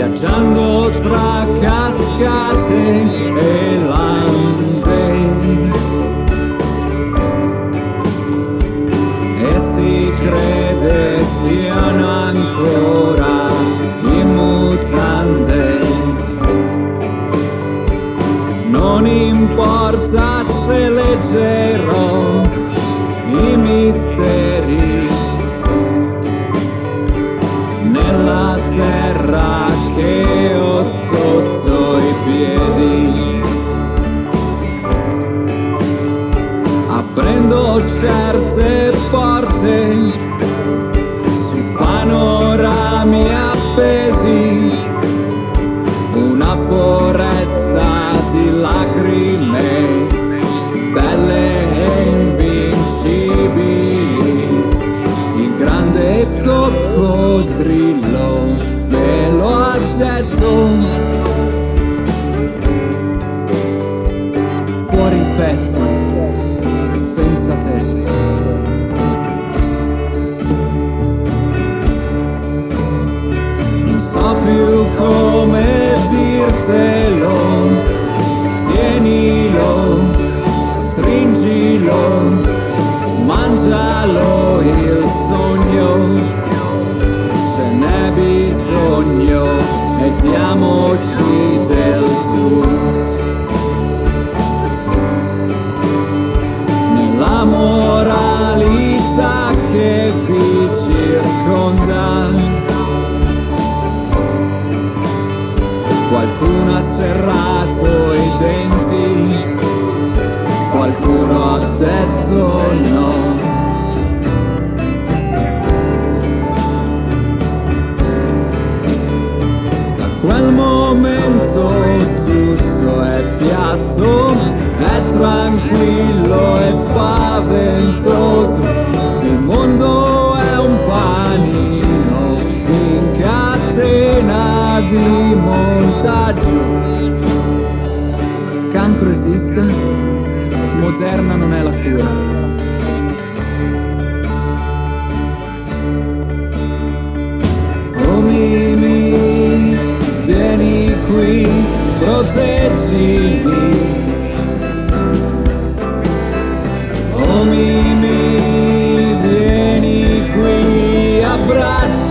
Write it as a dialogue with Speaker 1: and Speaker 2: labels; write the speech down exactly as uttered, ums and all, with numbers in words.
Speaker 1: viaggiando tra cascate e lande, e si crede siano ancora in mutande. Non importa se leggerò i misteri nella terra che ho sotto i piedi. Aprendo certe porte su panorami appesi, una foresta di lacrime belle e invincibili. Il grande coccodrillo me lo ha detto. Fuori il petto, senza tetto. Non so più come dirtelo. Tienilo, stringilo, mangialo il sogno, ce n'è bisogno e diamoci del tu. Nella moralità che vi circonda, qualcuno ha serrato i denti, qualcuno ha detto no. Da quel momento tutto è piatto, è tranquillo e spaventoso. Il mondo è un panino in catena di montaggio. Cancro esiste, moderna non è la cura. Oh Mimi, vieni qui, proteggimi. Oh Mimi, vieni qui, abbracciami.